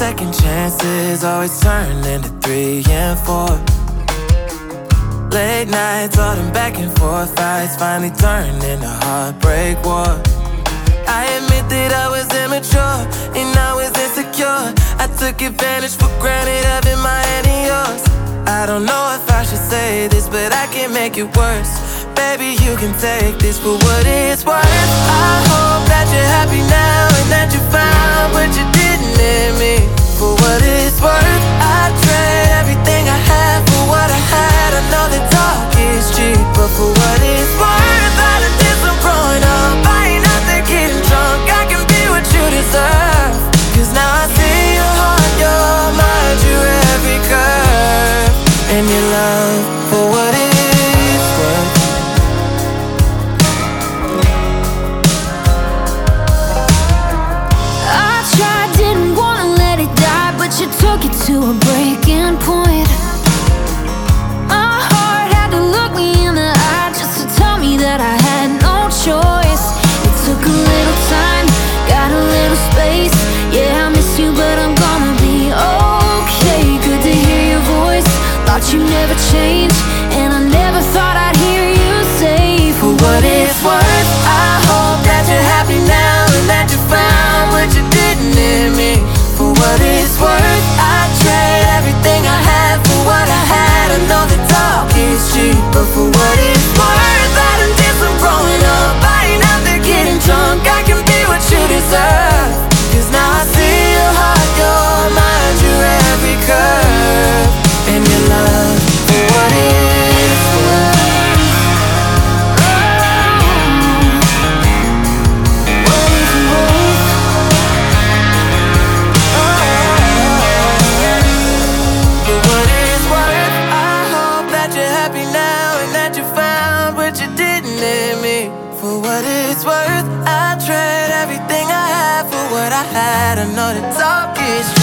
second chances always turn into 3 and 4. Late nights, all them back and forth fights finally turned into heartbreak war. I admit that I was immature and I was insecure. I took advantage for granted, having my hand in yours. I don't know if I should say this, but I can make it worse. Baby, you can take this for what it's worth. I hope that you're happy now and that you found what you didn't in me. For what it's worth, I trade everything I had for what I had. I know that talk is cheap, but for what it's worth, I done did some growing up. I ain't out there getting drunk, I can be what you deserve. Cause now I see your heart, your mind, your every curve. And your love for what it's worth. I tried, didn't wanna let it die, but you took it to a breaking point. My heart had to look me in the eye just to tell me that I had no choice. It took a little time, got a little space. Yeah, I miss you, but I'm gonna be okay. Good to hear your voice, thought you never changed, and I never thought I'd hear you say, for what it's worth, I hope that you're happy now and that you found what you didn't in me. For what it's worth, I trade everything I had for what I had. I know that talk is cheap, but for what it's worth, I done did some growing up. I ain't out there getting drunk, I can be what you deserve. Cause now I see your heart, your mind, your every curve. And your love for what it's worth. What it's worth. For what it's worth, I hope that you're happy now and that you found what you didn't in me. For what it's worth, I trade everything I had for what I had. I know that talk is true.